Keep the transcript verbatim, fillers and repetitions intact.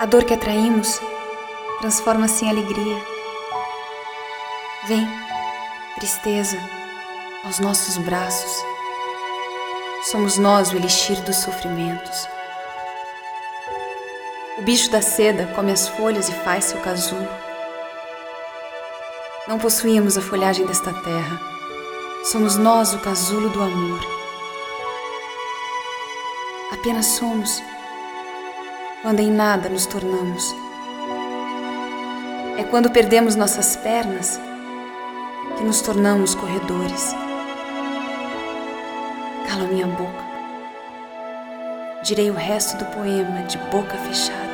A dor que atraímos transforma-se em alegria. Vem, tristeza, aos nossos braços. Somos nós o elixir dos sofrimentos. O bicho da seda come as folhas e faz seu casulo. Não possuímos a folhagem desta terra. Somos nós o casulo do amor. Apenas somos quando em nada nos tornamos. É quando perdemos nossas pernas que nos tornamos corredores. Cala minha boca. Direi o resto do poema de boca fechada.